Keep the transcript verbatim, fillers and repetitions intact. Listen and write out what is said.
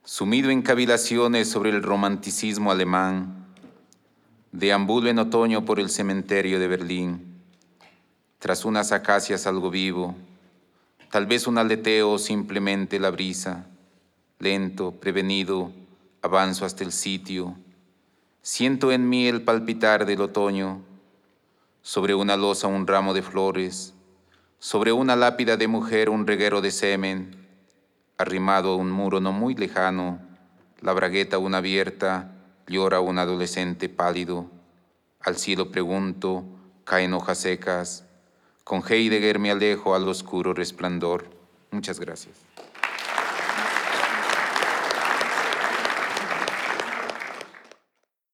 Sumido en cavilaciones sobre el romanticismo alemán, deambulo en otoño por el cementerio de Berlín. Tras unas acacias algo vivo, tal vez un aleteo o simplemente la brisa. Lento, prevenido, avanzo hasta el sitio. Siento en mí el palpitar del otoño. Sobre una losa un ramo de flores, sobre una lápida de mujer un reguero de semen. Arrimado a un muro no muy lejano, la bragueta aún abierta, llora un adolescente pálido. Al cielo pregunto, caen hojas secas. Con Heidegger me alejo al oscuro resplandor. Muchas gracias.